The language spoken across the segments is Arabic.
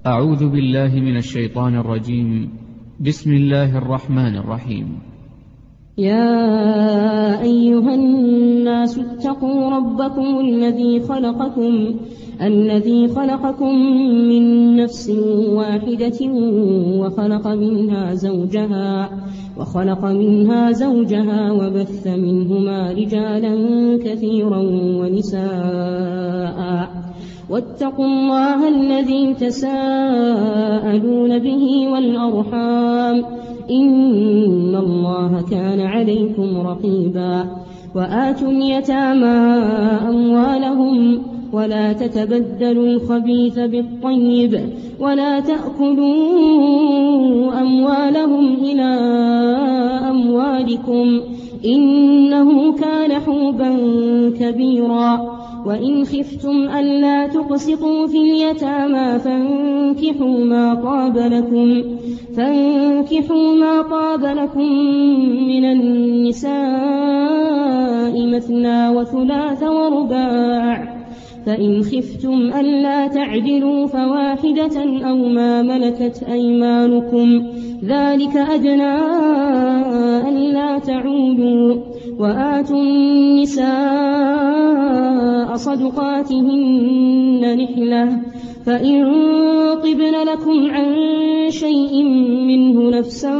أعوذ بالله من الشيطان الرجيم. بسم الله الرحمن الرحيم. يا أيها الناس اتقوا ربكم الذي خلقكم من نفس واحدة وخلق منها زوجها وبث منهما رجالا كثيرا ونساء واتقوا الله الذي تساءلون به والأرحام إن الله كان عليكم رقيبا. وآتوا اليتامى أموالهم ولا تتبدلوا الخبيث بالطيب ولا تأكلوا أموالهم إلى أموالكم إنه كان حوبا كبيرا. وإن خفتم ألا تقسطوا في اليتامى فانكحوا ما طاب لكم من النساء مثنى وثلاث ورباع، فإن خفتم ألا تعدلوا فواحدة أو ما ملكت أيمانكم ذلك أدنى ألا تعولوا. وآتوا النساء صدقاتهن نحلة، فإن طبن لكم عن شيء منه نفسا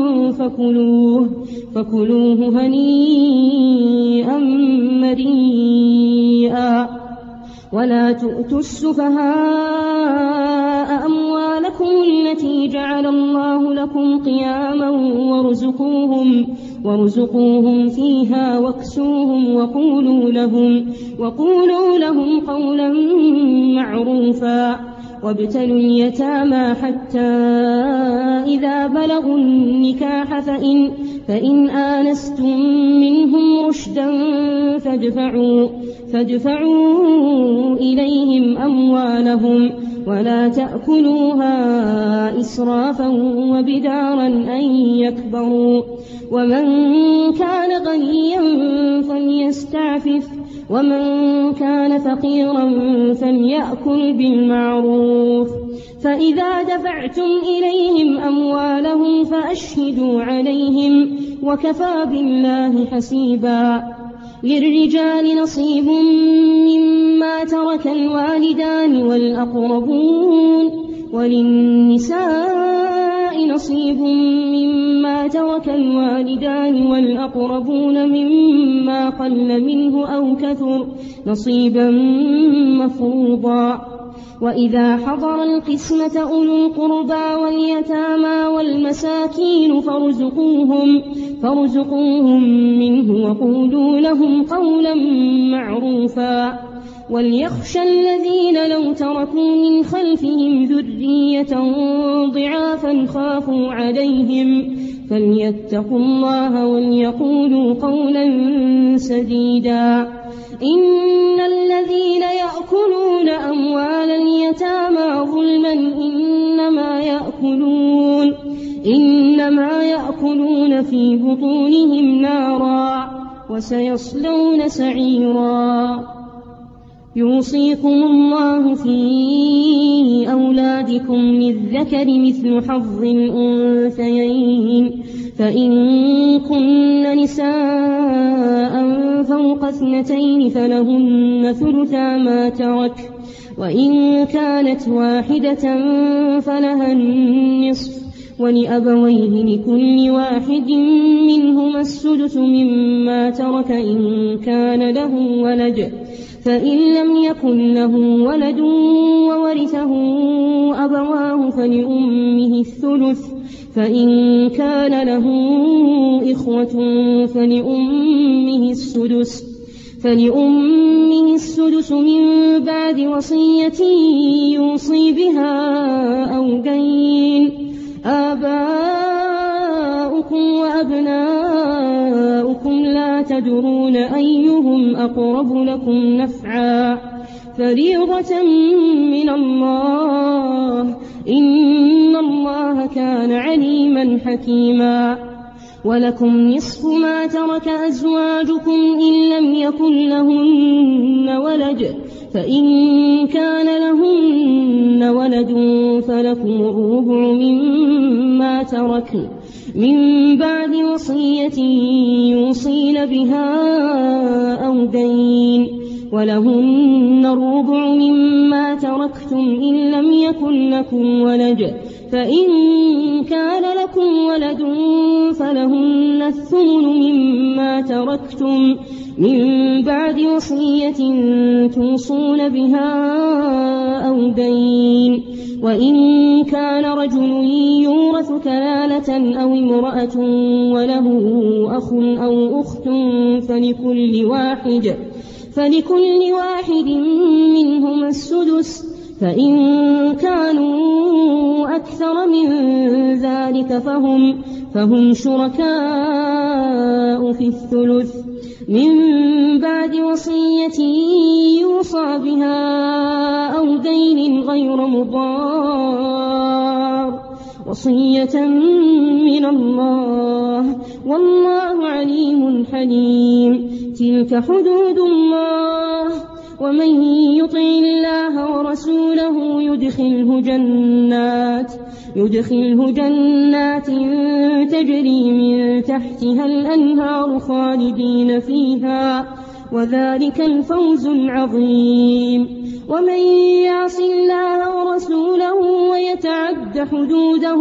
فكلوه هنيئا مريئا. ولا تؤتوا السفهاء أموالكم التي جعل الله لكم قياما وارزقوهم فيها واكسوهم وقولوا لهم قولا معروفا. وابتلوا اليتامى حتى إذا بلغوا النكاح فإن آنستم منهم رشدا فادفعوا إليهم أموالهم ولا تأكلوها إسرافا وبدارا أن يكبروا. ومن كان غنيا فليستعفف ومن كان فقيرا فليأكل بالمعروف. فإذا دفعتم إليهم أموالهم فأشهدوا عليهم وكفى بالله حسيبا. للرجال نصيب مما ترك الوالدان والأقربون وللنساء نصيب مما ترك الوالدان والأقربون مما قل منه أو كثر نصيبا مفروضا. وإذا حضر القسمة أولو القربى واليتامى والمساكين فارزقوهم منه وقولوا لهم قولا معروفا. وليخشى الذين لو تركوا من خلفهم ذرية ضعافا خافوا عليهم فليتقوا الله وليقولوا قولا سديدا. إن الذين يأكلون أموال اليتامى ظلما إنما يأكلون في بطونهم نارا وسيصلون سعيرا. يوصيكم الله في أولادكم للذكر مثل حظ الأنثيين، فإن كن نساء فوق 2 فلهن ثلثا ما ترك، وإن كانت واحدة فلها النصف، ولأبويه لكل واحد منهما السدس مما ترك إن كان له ولد، فإن لم يكن له ولد وورثه أبواه فلأمه الثلث، فإن كان له إخوة فلأمه السدس من بعد وصية يوصي بها أو دين. آباؤكم وأبناؤكم لا تدرون أيهم أقرب لكم نفعا، فريضة من الله، إن الله كان عليما حكيما. ولكم نصف ما ترك أزواجكم إن لم يكن لهن ولد، فإن كان لهن ولد فلكم الربع مما تركن من بعد وصية يوصين بها أو دين ولهن الربع مما تركتم إن لم يكن لكم ولد فإن كان لكم ولد فلهن الثمن مما تركتم من بعد وصية توصون بها أو دين وإن كان رجل يورث كلالة أو امرأة وله أخ أو أخت فلكل واحد منهما السدس فإن كانوا أكثر من ذلك فهم شركاء في الثلث من بعد وصية يوصى بها أو دين غير مضار وصية من الله والله عليم حليم تلك حدود الله ومن يطع الله ورسوله يدخله جنات تجري من تحتها الأنهار خالدين فيها وذلك الفوز العظيم ومن يعص الله ورسوله ويتعد حدوده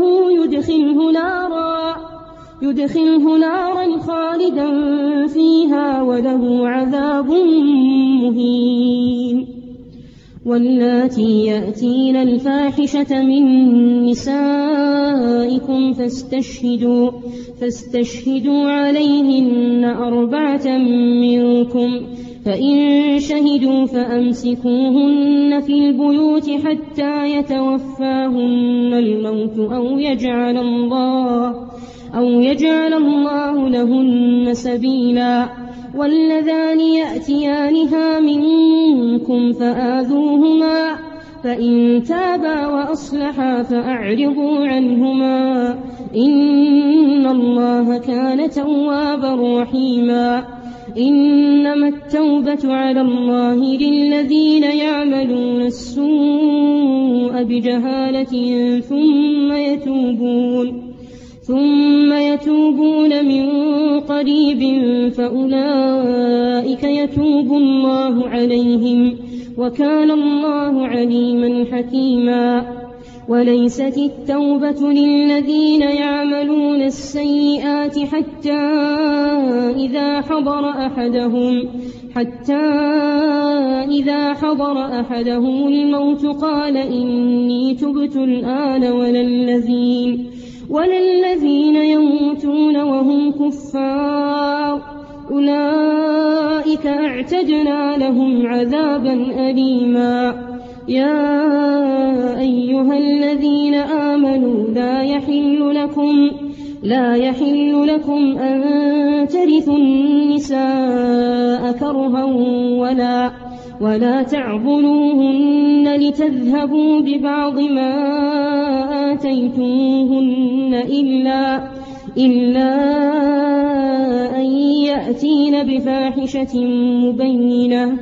يدخله نارا خالدا فيها وله عذاب مهين واللاتي يأتين الفاحشة من نسائكم فاستشهدوا عليهن 4 منكم فإن شهدوا فأمسكوهن في البيوت حتى يتوفاهن الموت أو يجعل الله لهن سبيلا واللذان يأتيانها منكم فآذوهما فإن تابا وأصلحا فأعرضوا عنهما إن الله كان توابا رحيما إنما التوبة على الله للذين يعملون السوء بجهالة ثم يتوبون من قريب فأولئك يتوب الله عليهم وكان الله عليما حكيما وليست التوبة للذين يعملون السيئات حتى إذا حضر أحدهم الموت قال إني تبت الآن ولا الذين يموتون وهم كفار أولئك أعتدنا لهم عذابا أليما يا أيها الذين آمنوا لا يحل لكم أن ترثوا النساء كرها ولا تعضلوهن لتذهبوا ببعض ما آتيتموهن إلا أن يأتين بفاحشة مبينة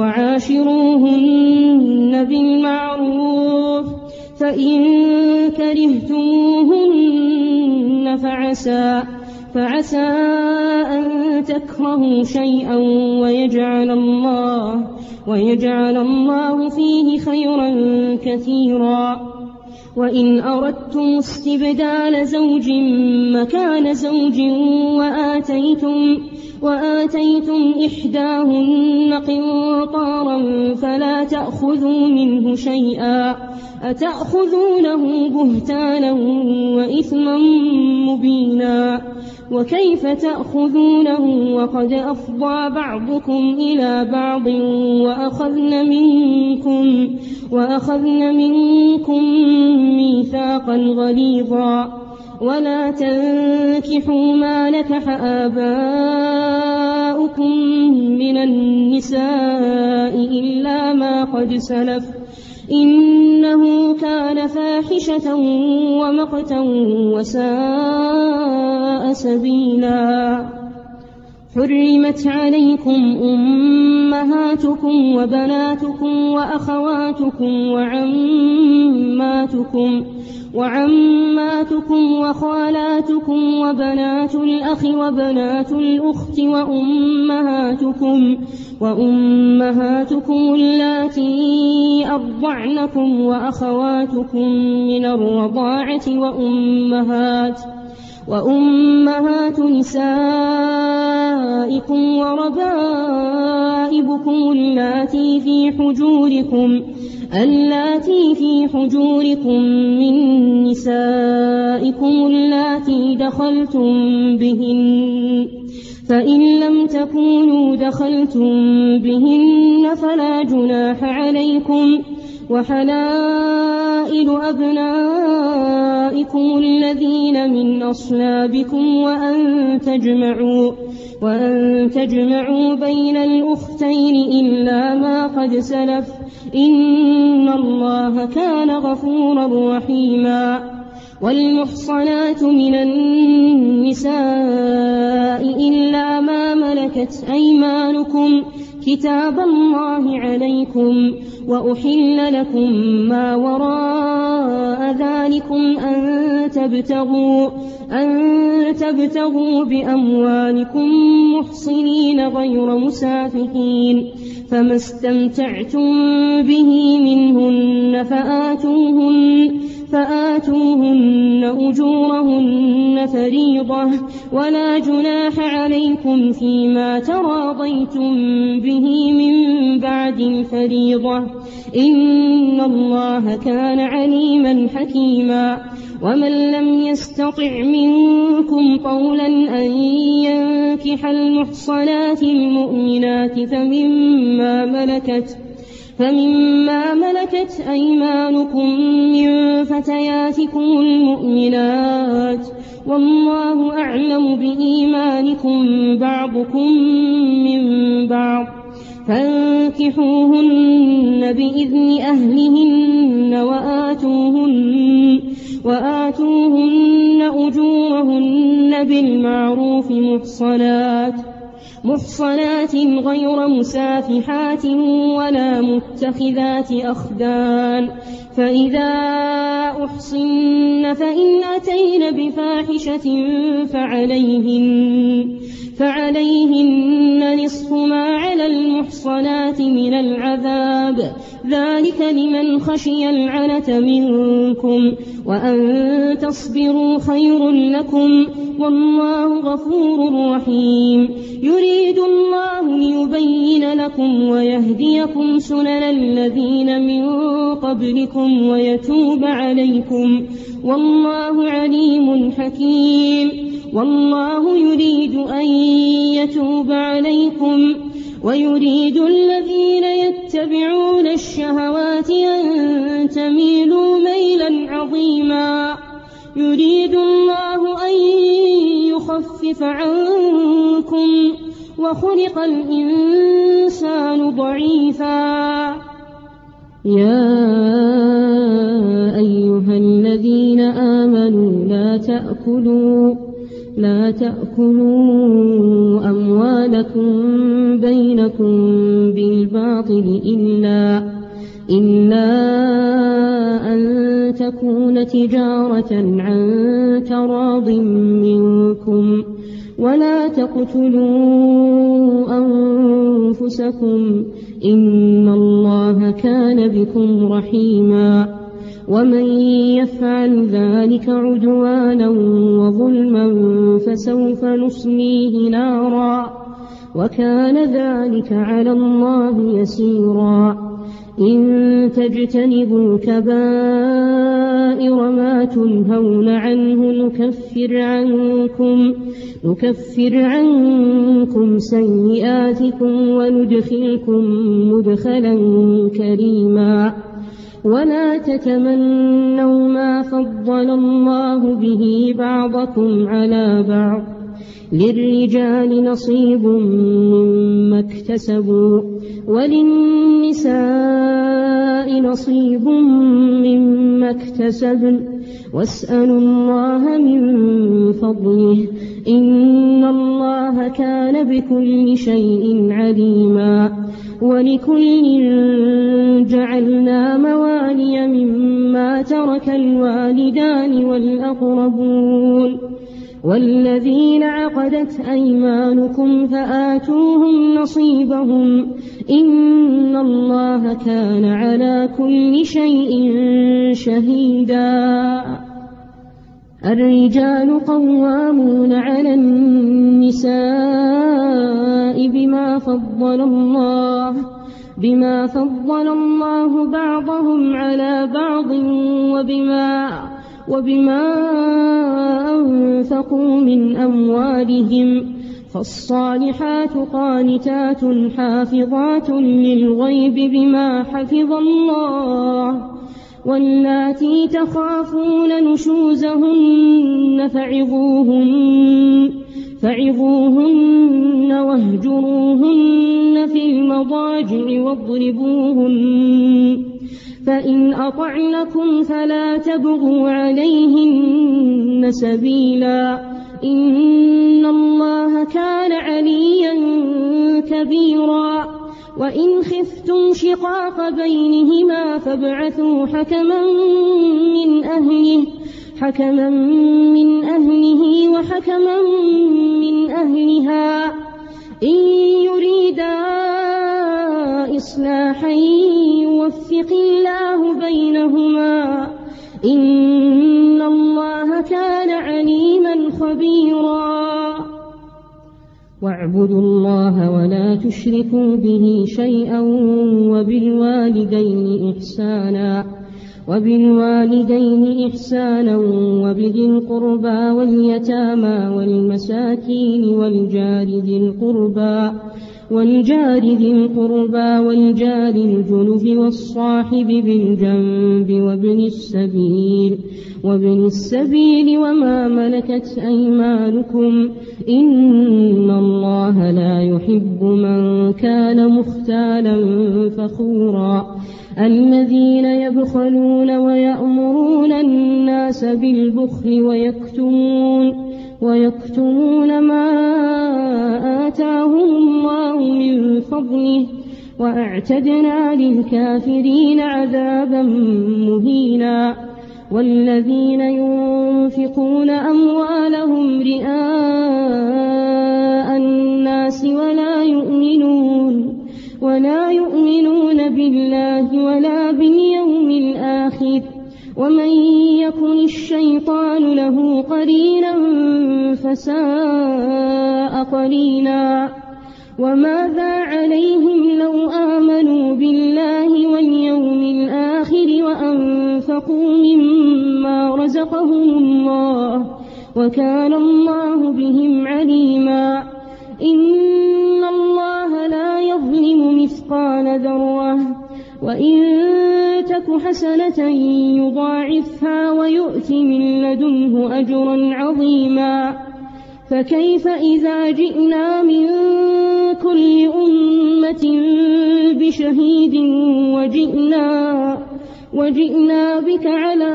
وعاشروهن بالمعروف فإن كرهتموهن فعسى أن تكرهوا شيئا ويجعل الله فيه خيرا كثيرا وإن أردتم استبدال زوج مكان زوج وآتيتم إحداهن قنطارا فلا تأخذوا منه شيئا أتأخذونه بهتانا وإثما مبينا وكيف تأخذونه وقد أفضى بعضكم إلى بعض وأخذن منكم ميثاقا غليظا ولا تنكحوا ما نكح آباؤكم من النساء إلا ما قد سلف إنه كان فاحشة ومقتا وساء سبيلا حرمت عليكم أمهاتكم وبناتكم وأخواتكم وعماتكم وخالاتكم وبنات الأخ وبنات الأخت وأمهاتكم اللاتي أرضعنكم وأخواتكم من الرضاعة وأمهات نسائكم وربائبكم اللاتي في حجوركم من نسائكم اللاتي دخلتم بهن، فإن لم تكونوا دخلتم بهن فلا جناح عليكم، وحلائل أبنائكم الذين من أصلابكم وأن تجمعوا بين الأختين إلا ما قد سلف، إن الله كان غفورا رحيما. والمحصنات من النساء إلا ما ملكت أيمانكم كتاب الله عليكم، وأحل لكم ما وراء ذلكم أن تبتغوا بأموالكم محصنين غير مسافحين، فما استمتعتم به منهن فآتوهن أجورهن فريضة، ولا جناح عليكم فيما تراضيتم به من بعد الفريضة، إن الله كان عليما حكيما. ومن لم يستطع منكم طولا أن ينكح المحصنات المؤمنات فمما ملكت أيمانكم من فتياتكم المؤمنات، والله أعلم بإيمانكم بعضكم من بعض، فانكحوهن بإذن أهلهن وآتوهن أجورهن بالمعروف محصنات غير مسافحات ولا متخذات أخدان، فإذا أحصن فإن أتين بفاحشة فعليهن نصف ما على المحصنات من العذاب، ذلك لمن خشي العنة منكم، وأن تصبروا خير لكم، والله غفور رحيم. يريد الله ليبين لكم ويهديكم سنن الذين من قبلكم ويتوب عليكم، والله عليم حكيم. والله يريد أن يتوب عليكم ويريد الذين يتبعون الشهوات أن تميلوا ميلا عظيما. يريد الله أن يخفف عنكم وخلق الإنسان ضعيفا. يا أيها الذين آمنوا لا تأكلوا أموالكم بينكم بالباطل إلا أن تكون تجارة عن تراض منكم، ولا تقتلوا أنفسكم، إن الله كان بكم رحيما. ومن يفعل ذلك عدوانا وظلما فسوف نصليه نارا، وكان ذلك على الله يسيرا. إن تجتنبوا كبائر ما تنهون عنه نكفر عنكم سيئاتكم وندخلكم مدخلا كريما. ولا تتمنوا ما فضل الله به بعضكم على بعض، للرجال نصيب مما اكتسبوا وللنساء نصيب مما اكتسبن، واسألوا الله من فضله إن الله كان بكل شيء عليما ولكل جعلنا موالي مما ترك الوالدان والأقربون والذين عقدت أيمانكم فآتوهم نصيبهم إن الله كان على كل شيء شهيدا الرجال قوامون على النساء بما فضل الله بعضهم على بعض وبما أنفقوا من أموالهم فالصالحات قانتات حافظات للغيب بما حفظ الله واللاتي تخافون نشوزهن فعظوهن واهجروهن في المضاجع واضربوهن فإن أطعنكم فلا تبغوا عليهن سبيلا إن الله كان عليا كبيرا وإن خفتم شقاق بينهما فابعثوا حكما من أهله وحكما من أهلها إن يريدا إصلاحا يوفق الله بينهما إن الله كان عليما خبيرا واعبدوا الله ولا تشركوا به شيئا وبالوالدين إحسانا وبذي القربى واليتامى والمساكين والجار ذي القربى والجار الجنب والصاحب بالجنب وابن السبيل وما ملكت أيمانكم إن الله لا يحب من كان مختالا فخورا الذين يبخلون ويأمرون الناس بالبخل ويكتمون ما آتاهم الله من فضله وأعتدنا للكافرين عذابا مهينا والذين ينفقون أموالهم رئاء الناس ولا يؤمنون بالله ولا باليوم الآخر ومن يكن الشيطان له قرينا فساء قرينا وماذا عليهم لو آمنوا بالله واليوم الآخر وأنفقوا مما رزقهم الله وكان الله بهم عليما إن الله لا يظلم مثقال ذرة وإن تك حسنة يضاعفها ويؤت من لدنه أجرا عظيما فكيف إذا جئنا من كل أمة بشهيد وجئنا بك على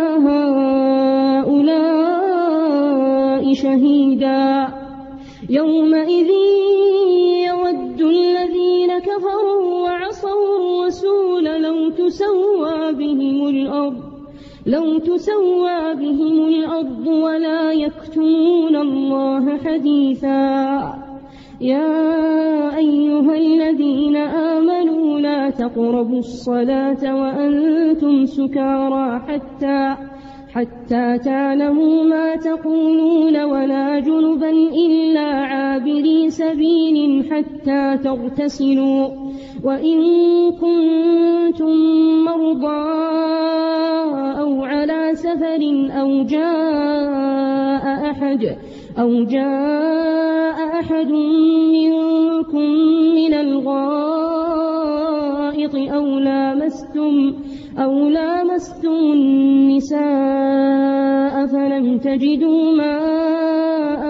هؤلاء شهيدا يومئذ يود الذين كفروا وعصوا الرسول لو تسوى بهم الأرض ولا يكتمون الله حديثا يا أيها الذين آمنوا لا تقربوا الصلاة وأنتم سكارى حتى تعلموا ما تقولون ولا جنبا إلا عابري سبيل حتى تغتسلوا وإن كنتم مرضى أو على سفر أو جاء أحد منكم من الغائط أو لامستم النساء فلم تجدوا ماء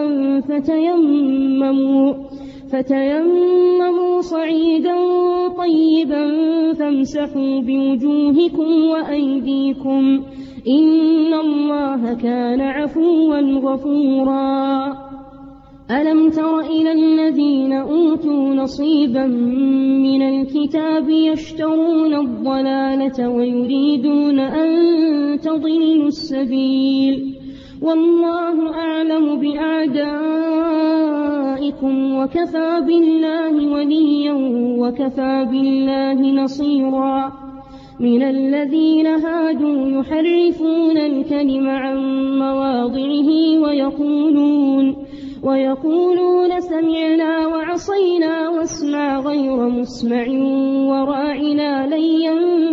فتيمموا صعيدا طيبا فامسحوا بوجوهكم وأيديكم إن الله كان عفوا غفورا. ألم تر إلى الذين أوتوا نصيبا من الكتاب يشترون الضلالة ويريدون أن تضلوا السبيل والله أعلم بأعدائكم وكفى بالله وليا وكفى بالله نصيرا. من الذين هادوا يحرفون الكلم عن مواضعه ويقولون سمعنا وعصينا واسمع غير مسمع وراعنا ليا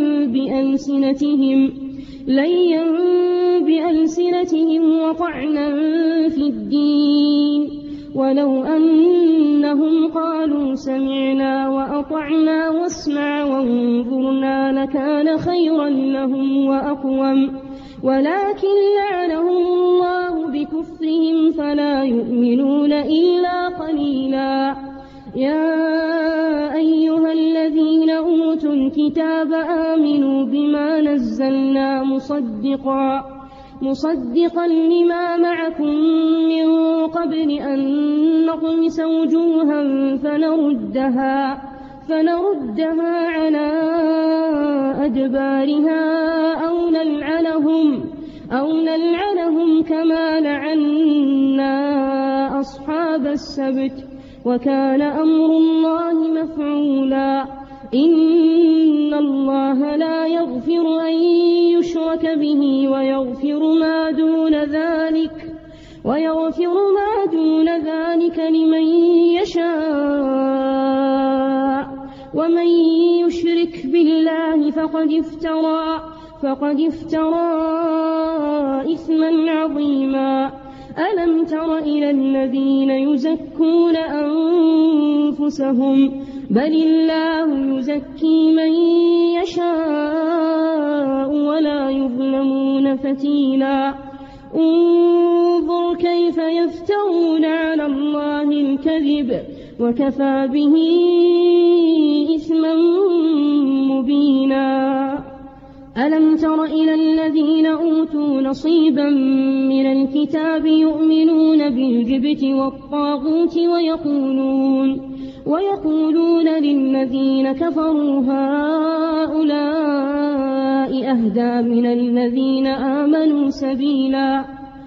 بألسنتهم وطعنا في الدين ولو أنهم قالوا سمعنا وأطعنا واسمع وانظرنا لكان خيرا لهم وأقوم ولكن لعنهم الله بكفرهم فلا يؤمنون إلا قليلا. يا أيها الذين أوتوا الكتاب آمنوا بما نزلنا مصدقا لما معكم من قبل أن نطمس وجوها فنردها على أدبارها أو نلعنهم كما لعنا أصحاب السبت وكان أمر الله مفعولا. إن الله لا يغفر أن يشرك به ويغفر ما دون ذلك لمن يشاء ومن يشرك بالله فقد افترى إثما عظيما. ألم تر إلى الذين يزكون أنفسهم بل الله يزكي من يشاء ولا يظلمون فتيلا. انظر كيف يفترون على الله الكذب وكفى به إثما مبينا. ألم تر إلى الذين أوتوا نصيبا من الكتاب يؤمنون بالجبت والطاغوت ويقولون للذين كفروا هؤلاء أهدى من الذين آمنوا سبيلا.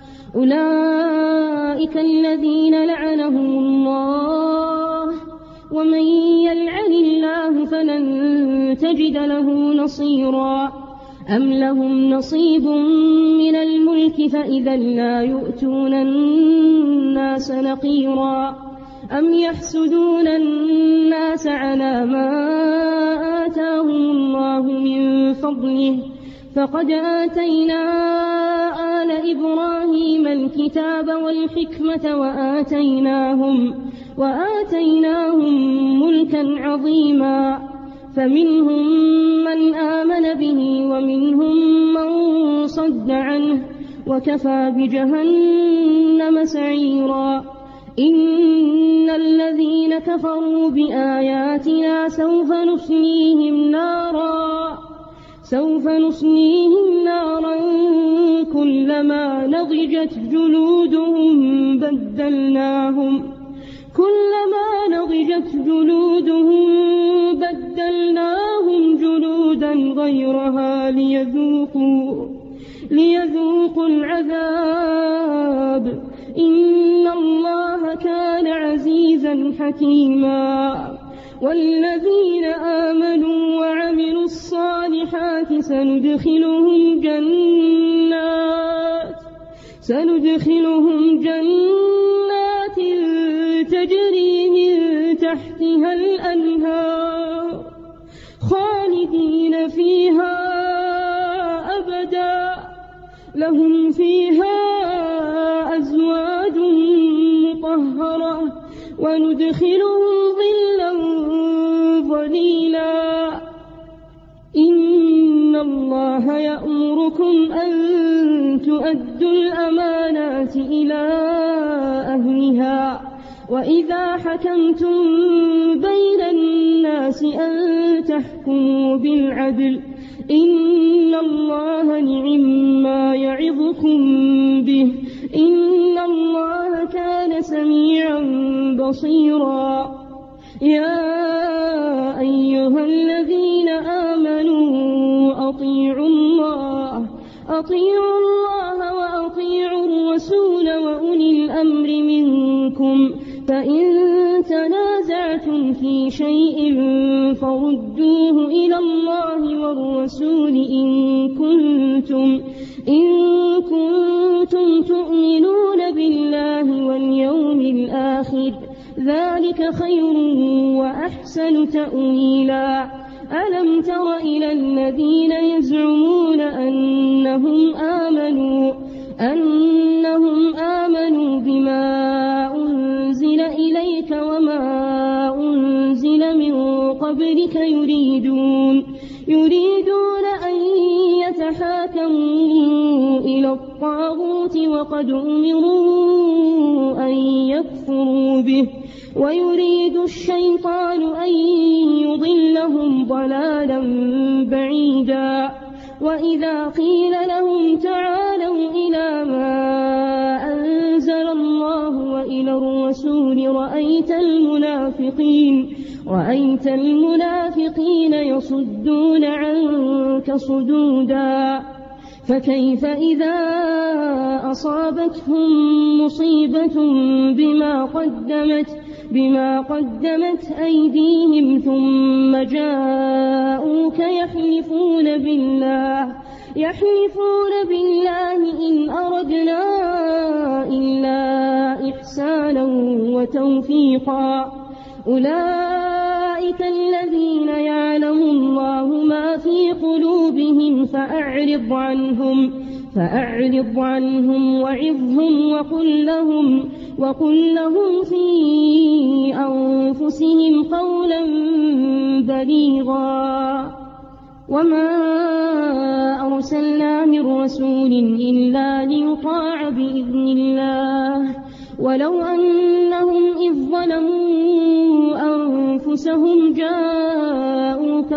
أولئك الذين لعنهم الله ومن يلعن الله فلن تجد له نصيرا. أم لهم نصيب من الملك فإذا لا يؤتون الناس نقيرا. أم يحسدون الناس على ما آتاهم الله من فضله فقد آتينا آل إبراهيم الكتاب والحكمة وآتيناهم ملكا عظيما. فمنهم من آمن به ومنهم من صد عنه وكفى بجهنم سعيرا. إن الذين كفروا بآياتنا سوف نصليهم نارا كلما نضجت جلودهم بدلناهم جلودا غيرها ليذوقوا العذاب. إن الله كان عزيزا حكيما. والذين آمنوا وعملوا الصالحات سندخلهم جنات تجري من تحتها الأنهار خالدين فيها أبدا لهم فيها أزواج مطهرة وندخلهم ظلا ظليلا. إن الله يأمركم أن تؤدوا الأمانات إلى أهلها وإذا حكمتم بين الناس أن تحكموا بالعدل. إن الله نعما يعظكم به إن الله كان سميعا بصيرا يا أيها الذين آمنوا أطيعوا الله وأطيعوا الرسول وأولي الأمر منكم فإن تنازعتم في شيء فردوه إلى الله والرسول إن كنتم تؤمنون بالله واليوم الآخر ذلك خير وأحسن تأويلا ألم تر إلى الذين يزعمون أنهم آمنوا بما أنزل إليك وما أنزل من قبلك يريدون أن يتحاكموا إلى الطاغوت وقد أمروا أن يكفروا به ويريد الشيطان أن يضلهم ضلالا بعيدا وإذا قيل لهم تعالوا إلى ما أنزل الله وإلى الرسول رأيت المنافقين يصدون عنك صدودا فكيف إذا أصابتهم مصيبة بما قدمت أيديهم ثم جاءوك يحلفون بالله إن أردنا إلا إحسانا وتوفيقا أولئك الذين يعلم الله ما في قلوبهم فأعرض عنهم وعظهم وقل لهم في أنفسهم قولا بليغا وما أرسلنا من رسول إلا ليطاع بإذن الله ولو أنهم إذ ظلموا أنفسهم جاءوك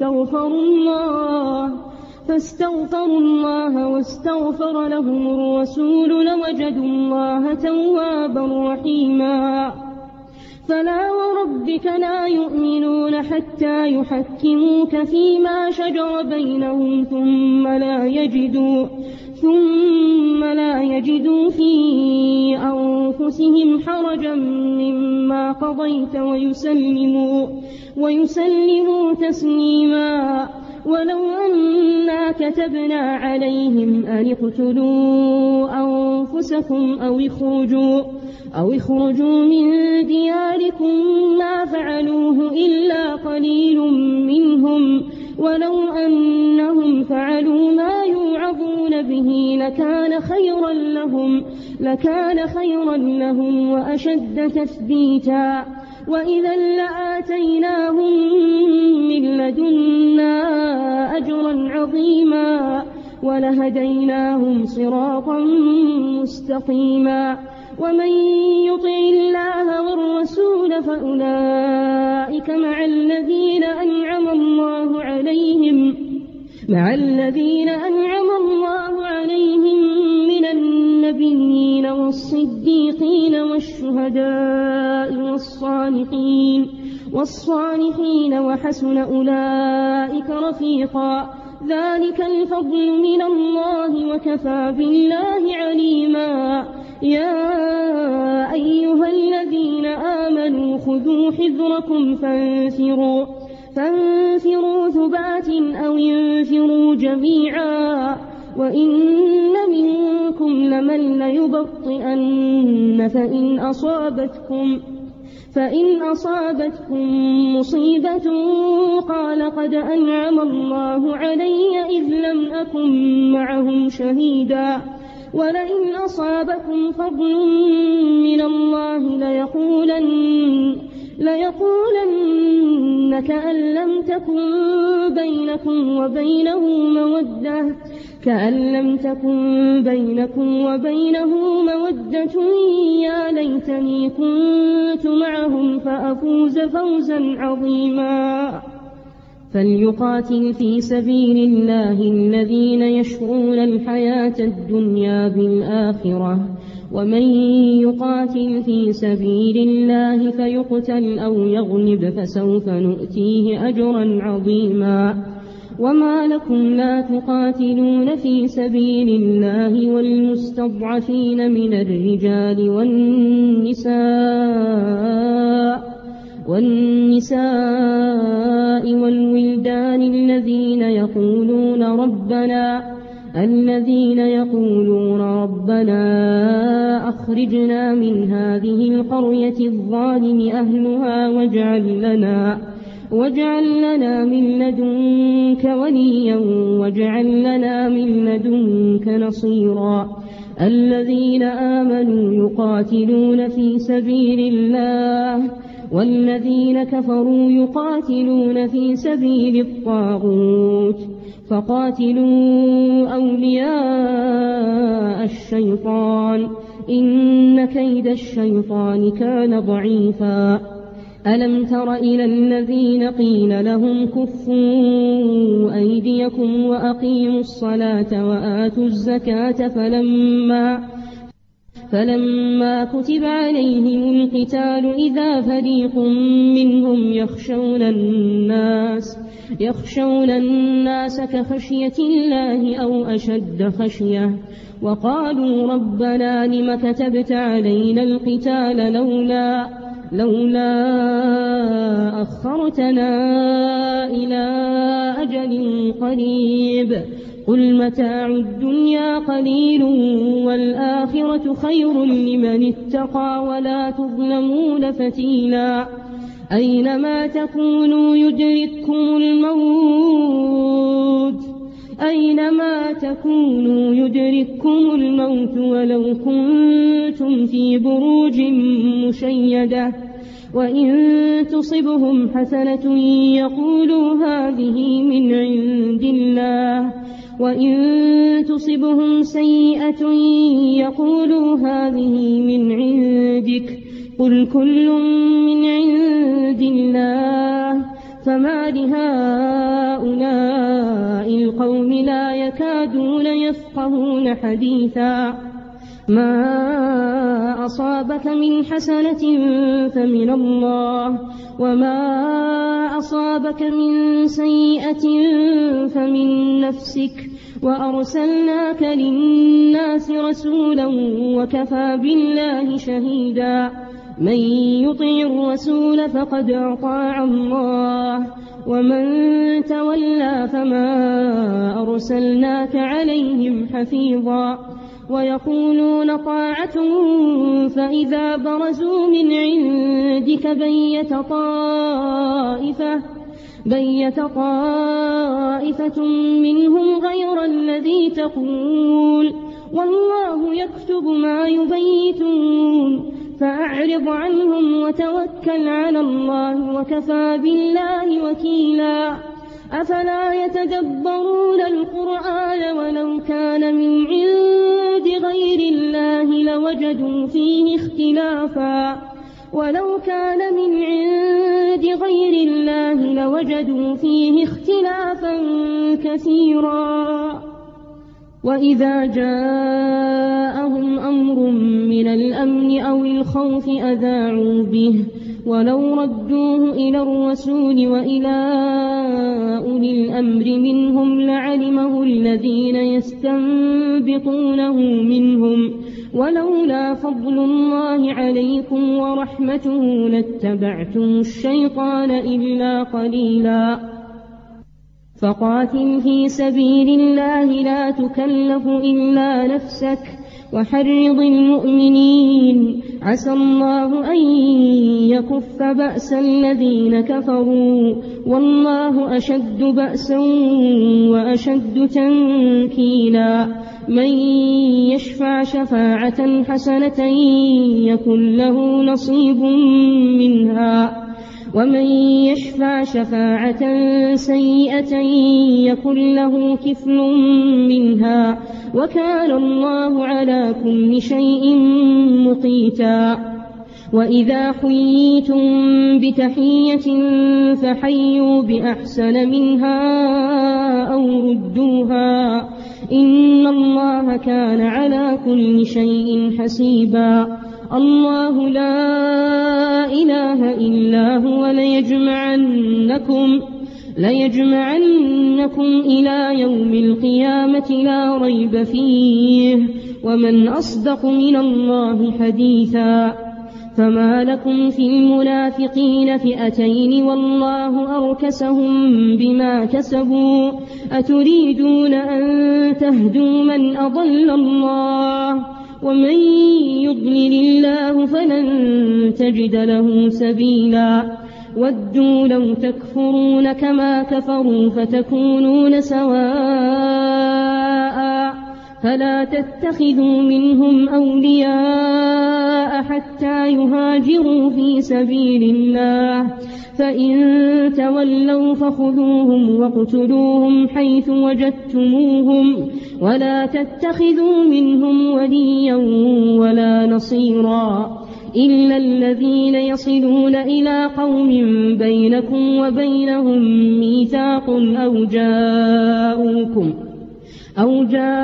فاستغفروا الله واستغفر لهم الرسول لوجدوا الله توابا رحيما فلا وربك لا يؤمنون حتى يحكموك فيما شجر بينهم ثم لا يجدوا في أنفسهم حرجا مما قضيت ويسلموا تسليما ولو أنا كتبنا عليهم أن اقتلوا أنفسكم أو اخرجوا من دياركم ما فعلوه إلا قليل منهم ولو أنهم فعلوا ما يوعظون به لكان خيرا لهم وأشد تثبيتا وإذا لآتيناهم من لدنا أجرا عظيما ولهديناهم صراطا مستقيما ومن يطع الله والرسول فأولئك مع الذين أنعم الله عليهم من النبيين والصديقين والشهداء والصالحين وحسن أولئك رفيقا ذلك الفضل من الله وكفى بالله عليما يا أيها الذين آمنوا خذوا حذركم فانفروا ثبات أو انفروا جميعا وإن منكم لمن ليبطئن فإن أصابتكم مصيبة قال قد أنعم الله علي إذ لم أكن معهم شهيدا ولئن أصابكم فضل من الله ليقولن كأن لم تكن بينكم وبينه مودة يا ليتني كنت معهم فأفوز فوزا عظيما فليقاتل في سبيل الله الذين يشرون الحياة الدنيا بالآخرة ومن يقاتل في سبيل الله فيقتل أو يغلب فسوف نؤتيه أجرا عظيما. وما لكم لا تقاتلون في سبيل الله والمستضعفين من الرجال والنساء والولدان الذين يقولون ربنا أخرجنا من هذه القرية الظالم أهلها واجعل لنا من لدنك وليا واجعل لنا من لدنك نصيرا. الذين آمنوا يقاتلون في سبيل الله والذين كفروا يقاتلون في سبيل الطاغوت فقاتلوا أولياء الشيطان إن كيد الشيطان كان ضعيفا. ألم تر إلى الذين قيل لهم كفوا أيديكم وأقيموا الصلاة وآتوا الزكاة فلما كتب عليهم القتال إذا فريق منهم يخشون الناس كخشية الله أو أشد خشية وقالوا ربنا لم كتبت علينا القتال لولا أخرتنا إلى أجل قريب قل متاع الدنيا قليل والآخرة خير لمن اتقى ولا تظلمون فتيلا. أينما تكونوا يدرككم الموت ولو كنتم في بروج مشيدة وإن تصبهم حسنة يقولوا هذه من عند الله وإن تصبهم سيئة يقولوا هذه من عندك قل كل من عند الله فما لهؤلاء القوم لا يكادون يفقهون حديثا. ما أصابك من حسنة فمن الله وما أصابك من سيئة فمن نفسك وأرسلناك للناس رسولا وكفى بالله شهيدا. من يطع الرسول فقد أطاع الله ومن تولى فما أرسلناك عليهم حفيظا. ويقولون طاعة فإذا برزوا من عندك بيت طائفة منهم غير الذي تقول والله يكتب ما يبيتون فأعرض عنهم وتوكل على الله وكفى بالله وكيلا. أفلا يتدبرون القرآن ولو كان من عند غير الله لوجدوا فيه اختلافا كثيرا. وإذا جاءهم أمر من الأمن أو الخوف أذاعوا به ولو ردوه إلى الرسول وإلى أولي الأمر منهم لعلمه الذين يستنبطونه منهم ولولا فضل الله عليكم ورحمته لاتبعتم الشيطان إلا قليلا. فقاتل في سبيل الله لا تكلف إلا نفسك وحرض المؤمنين عسى الله أن يكف بأس الذين كفروا والله أشد بأسا وأشد تنكيلا. من يشفع شفاعة حسنة يكن له نصيب منها ومن يشفع شفاعة سيئة يكن له كفل منها وكان الله على كل شيء مقيتا. وإذا حييتم بتحية فحيوا بأحسن منها أو ردوها إن الله كان على كل شيء حسيبا. الله لا إله إلا هو ليجمعنكم إلى يوم القيامة لا ريب فيه ومن أصدق من الله حديثا. فما لكم في المنافقين فئتين والله أركسهم بما كسبوا أتريدون أن تهدوا من أضل الله ومن يضلل الله فلن تجد له سبيلا. ودوا لو تكفرون كما كفروا فتكونون سواء فلا تتخذوا منهم أولياء حتى يهاجروا في سبيل الله فإن تولوا فخذوهم واقتلوهم حيث وجدتموهم ولا تتخذوا منهم وليا ولا نصيرا إلا الذين يصلون إلى قوم بينكم وبينهم ميثاق أو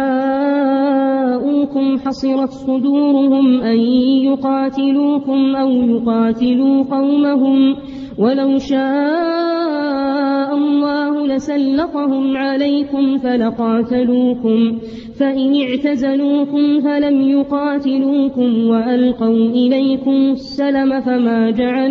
جاءوكم حصرت صدورهم أن يقاتلوكم أو يقاتلوا قومهم ولو شاء الله لسلطهم عليكم فلقاتلوكم فإن اعتزلوكم فلم يقاتلوكم وألقوا إليكم السلم فما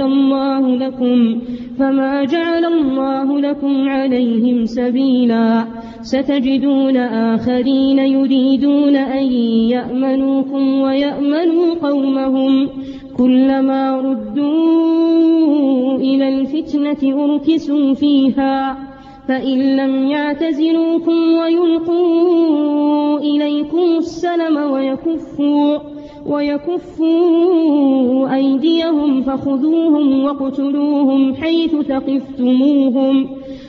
جعل الله لكم عليهم سبيلا. ستجدون آخرين يريدون أن يأمنوكم ويأمنوا قومهم كلما ردوا إلى الفتنة أركسوا فيها فإن لم يعتزلوكم ويلقوا إليكم السلم ويكفوا أيديهم فخذوهم واقتلوهم حيث ثقفتموهم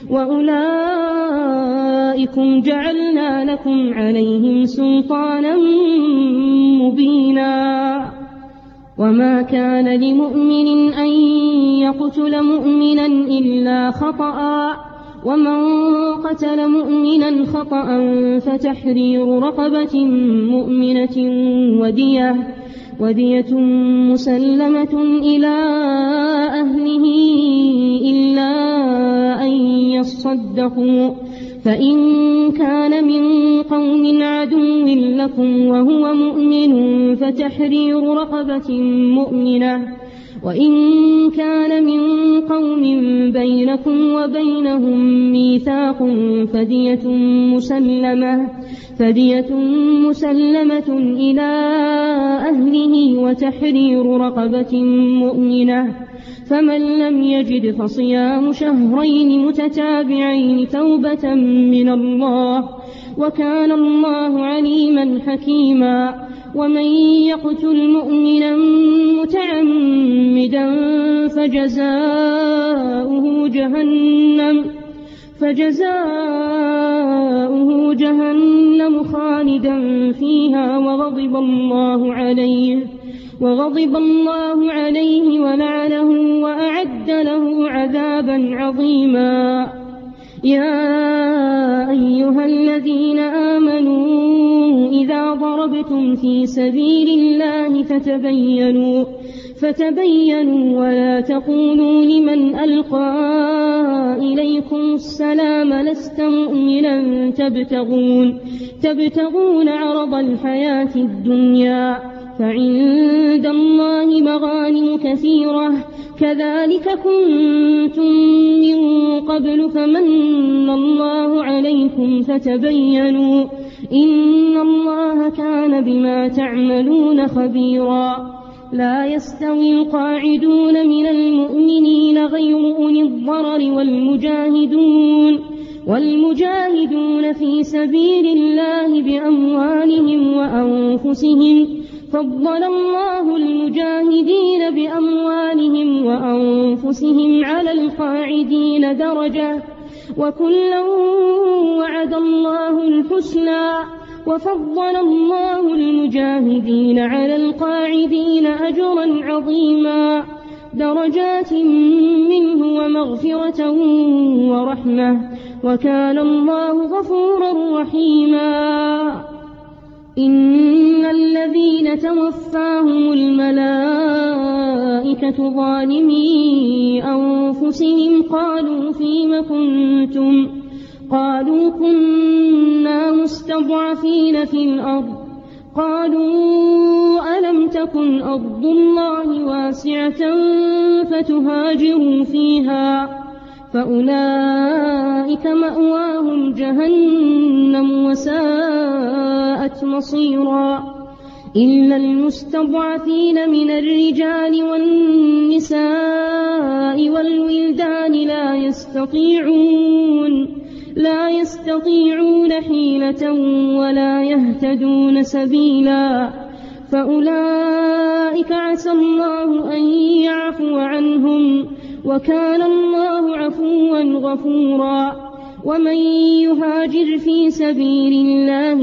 وأولئكم جعلنا لكم عليهم سلطانا مبينا. وما كان لمؤمن أن يقتل مؤمنا إلا خطأ ومن قتل مؤمنا خطأ فتحرير رقبة مؤمنة ودية مسلمة إلى أهله إلا أن يصدقوا فإن كان من قوم عدو لكم وهو مؤمن فتحرير رقبة مؤمنة وإن كان من قوم بينكم وبينهم ميثاق فدية مسلمة إلى أهله وتحرير رقبة مؤمنة فمن لم يجد فصيام شهرين متتابعين توبة من الله وكان الله عليما حكيما. ومن يقتل مؤمنا متعمدا فجزاؤه جهنم خالدا فيها وغضب الله عليه ولعنه وأعد له عذابا عظيما. يا أيها الذين آمنوا إذا ضربتم في سبيل الله فتبينوا ولا تقولوا لمن ألقى إليكم السلام لست مؤمنا تبتغون عرض الحياة الدنيا فعند الله مغانم كثيرة كذلك كنتم من قبل فمن الله عليكم فتبينوا إن الله كان بما تعملون خبيرا. لا يستوي القاعدون من المؤمنين غير أولي الضرر والمجاهدون في سبيل الله بأموالهم وأنفسهم فضل الله المجاهدين بأموالهم وأنفسهم على القاعدين درجة وكلا وعد الله الحسنى وفضل الله المجاهدين المجاهدين على القاعدين أجرا عظيما درجات منه ومغفرة ورحمة وكان الله غفورا رحيما إن الذين توفاهم الملائكة ظالمي أنفسهم قالوا فيم كنتم قالوا كنا مستضعفين في الأرض قالوا ألم تكن أرض الله واسعة فتهاجروا فيها فأولئك مأواهم جهنم وساءت مصيرا إلا المستضعفين من الرجال والنساء والولدان لا يستطيعون حيلة ولا يهتدون سبيلا فأولئك عسى الله أن يعفو عنهم وكان الله عفوا غفورا ومن يهاجر في سبيل الله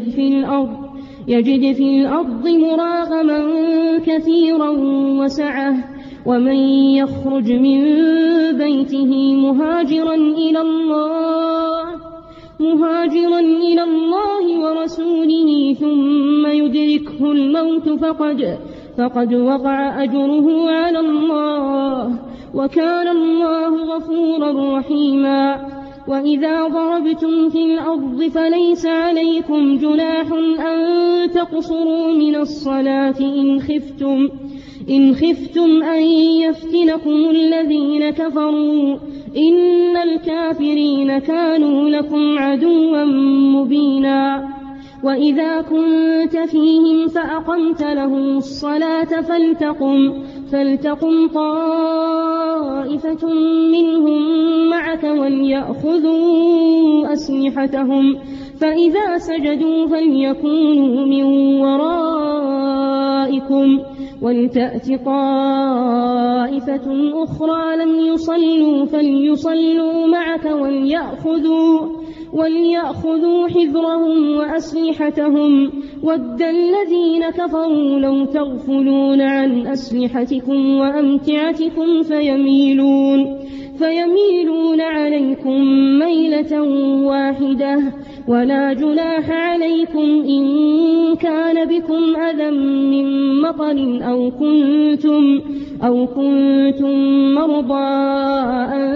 يجد في الأرض مراغما كثيرا وسعة ومن يخرج من بيته مهاجرا إلى الله ورسوله ثم يدركه الموت فقد وقع أجره على الله وكان الله غفورا رحيما وإذا ضربتم في الأرض فليس عليكم جناح أن تقصروا من الصلاة إن خفتم أن يفتنكم الذين كفروا إن الكافرين كانوا لكم عدوا مبينا وإذا كنت فيهم فأقمت لهم الصلاة فلتقم طائفة منهم معك وليأخذوا أسلحتهم فإذا سجدوا فليكونوا من ورائكم ولتأت طائفة أخرى لم يصلوا فليصلوا معك وليأخذوا حذرهم وأسلحتهم ود الذين كفروا لو تغفلون عن أسلحتكم وأمتعتكم فيميلون عليكم ميلة واحدة ولا جناح عليكم إن كان بكم أذى من مطر أو كنتم مرضى أن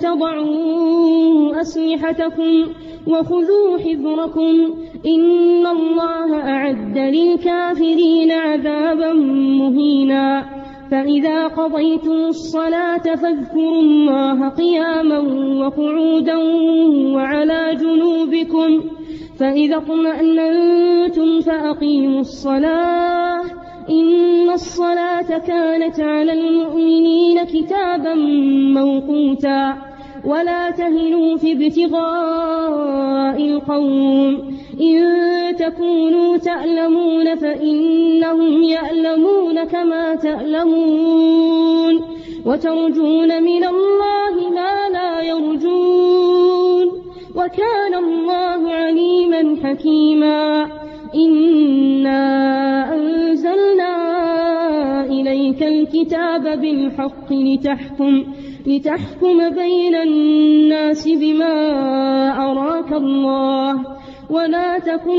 تضعوا أسلحتكم وخذوا حذركم إن الله أعد للكافرين عذابا مهينا فإذا قضيتم الصلاة فاذكروا الله قياما وقعودا وعلى جنوبكم فإذا اطمأننتم فأقيموا الصلاة إن الصلاة كانت على المؤمنين كتابا موقوتا ولا تهنوا في ابتغاء القوم إن تكونوا تألمون فإنهم يألمون كما تألمون وترجون من الله ما لا يرجون وكان الله عليما حكيما إنا أنزلنا إليك الكتاب بالحق لتحكم بين الناس بما أراك الله ولا تكن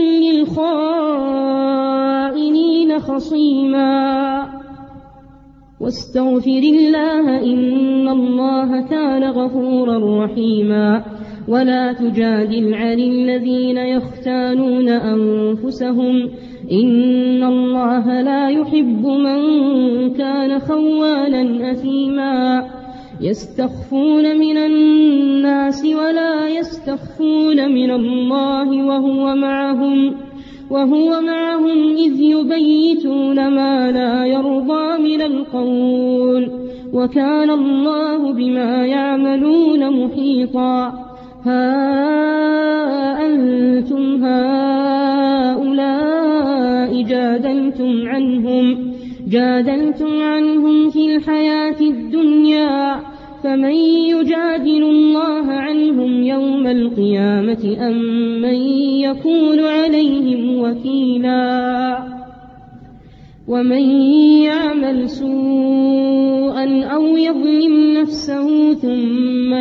للخائنين خصيما واستغفر الله إن الله كان غفورا رحيما ولا تجادل عن الذين يختانون أنفسهم إن الله لا يحب من كان خوانا أثيما يستخفون من الناس ولا يستخفون من الله وهو معهم إذ يبيتون ما لا يرضى من القول وكان الله بما يعملون محيطا ها أنتم هؤلاء جادلتم عنهم في الحياة الدنيا فمن يجادل الله عنهم يوم القيامة أم من يكون عليهم وكيلا ومن يعمل سوءا أو يظلم نفسه ثم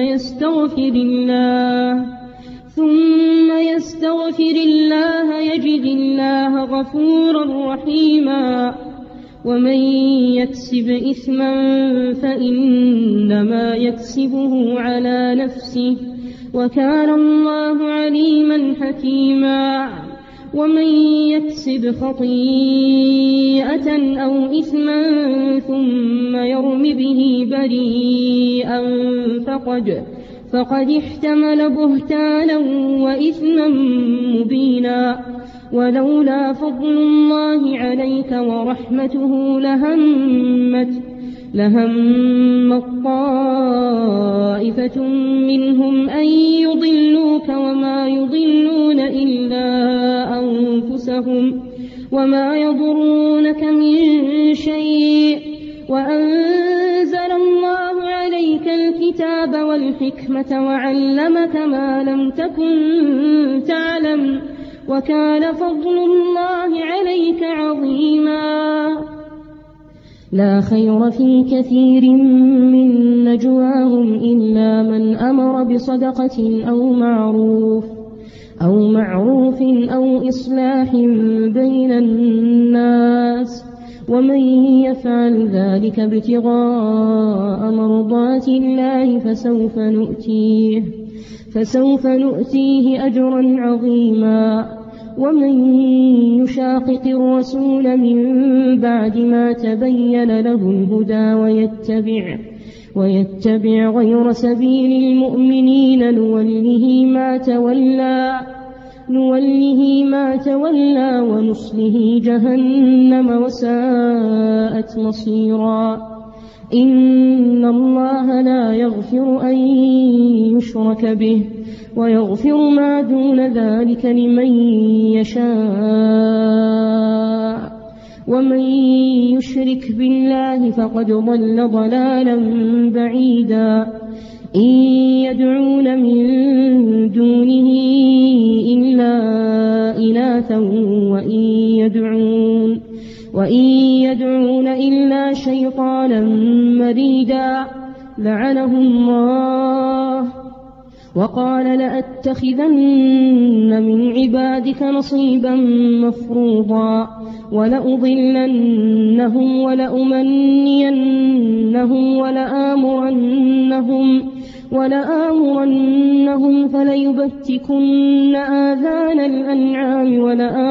يستغفر الله يجد الله غفورا رحيما. ومن يكسب إثما فإنما يكسبه على نفسه وكان الله عليما حكيما. ومن يكسب خطيئة أو إثما ثم يرم به بريئا فقد احتمل بهتانا وإثما مبينا. ولولا فضل الله عليك ورحمته لهمت طائفة منهم أن يضلوك وما يضلون إلا أنفسهم وما يضرونك من شيء. وأنزل الله عليك الكتاب والحكمة وعلمك ما لم تكن تعلم وكان فضل الله عليك عظيما. لا خير في كثير من نجواهم إلا من أمر بصدقة أو معروف أو إصلاح بين الناس ومن يفعل ذلك ابتغاء مرضات الله فسوف نؤتيه أجرا عظيما. ومن يشاقق الرسول من بعد ما تبين له الهدى ويتبع غير سبيل المؤمنين نوله ما تولى ونصله جهنم وساءت مصيرا. إن الله لا يغفر أن يشرك به ويغفر ما دون ذلك لمن يشاء. ومن يشرك بالله فقد ضل ضلالا بعيدا. إن يدعون من دونه إلا إناثا وإن يدعون إلا شيطانا مريدا لعنه الله. وقال لأتخذن من عبادك نصيبا مفروضا ولأضلنهم ولأمنينهم ولآمرنهم فليبتكن آذان الأنعام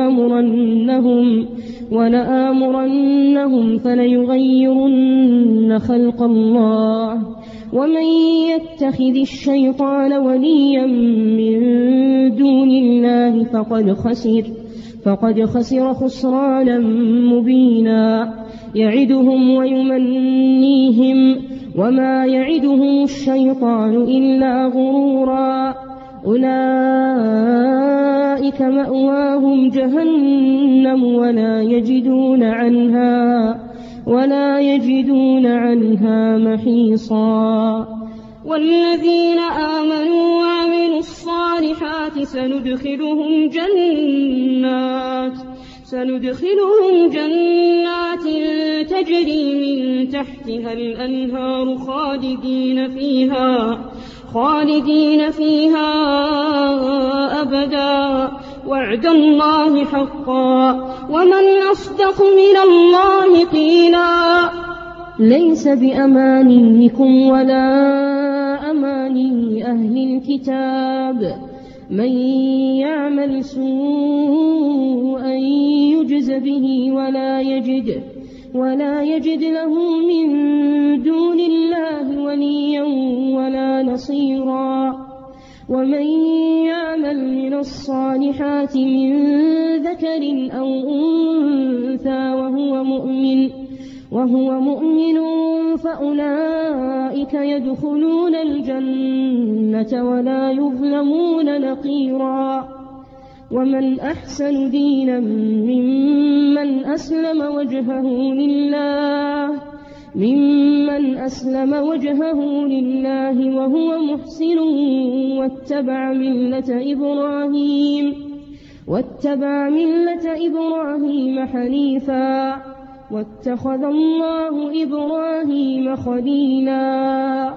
ولآمرنهم فليغيرن خلق الله. ومن يتخذ الشيطان وليا من دون الله فقد خسر خسرانا مبينا. يعدهم ويمنيهم وما يعدهم الشيطان إلا غرورا. أولئك مأواهم جهنم ولا يجدون عنها محيصا. والذين آمنوا وعملوا الصالحات سندخلهم جنات تجري من تحتها الأنهار خالدين فيها أبدا وعد الله حقا ومن أصدق من الله قيلا. ليس بأمانيكم ولا أماني أهل الكتاب من يعمل سوءا يجز به ولا يجد له من دون الله وليا ولا نصيرا. ومن يعمل من الصالحات من ذكر أو أنثى وهو مؤمن فأولئك يدخلون الجنة ولا يظلمون نقيرا. ومن أحسن دينا ممن أسلم وجهه لله وهو محسن واتبع ملة إبراهيم حنيفا واتخذ الله إبراهيم خليلا